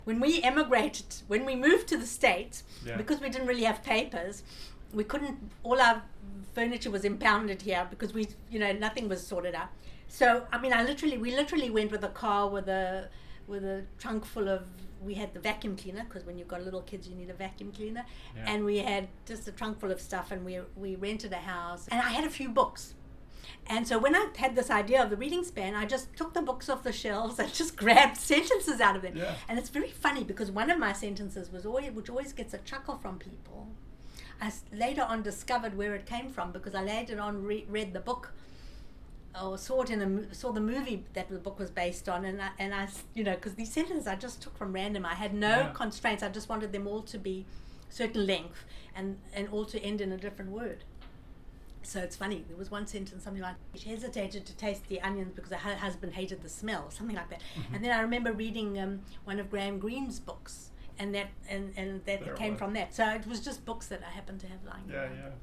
When we emigrated, when we moved to the States, Yeah. because we didn't really have papers, we couldn't, all our furniture was impounded here because nothing was sorted out. So, I mean, we literally went with a car with a trunk full of, we had the vacuum cleaner, because when you've got little kids, you need a vacuum cleaner. Yeah. And we had just a trunk full of stuff, and we rented a house. And I had a few books. And so when I had this idea of the reading span, I just took the books off the shelves and just grabbed sentences out of them. Yeah. And it's very funny because one of my sentences which always gets a chuckle from people, I later on discovered where it came from because I later on read the book or saw the movie that the book was based on, and I because these sentences I just took from random. I had no constraints. I just wanted them all to be certain length and all to end in a different word. So it's funny, there was one sentence, something like, she hesitated to taste the onions because her husband hated the smell, something like that. Mm-hmm. And then I remember reading one of Graham Greene's books, and that came from that. So it was just books that I happened to have lying around. Yeah.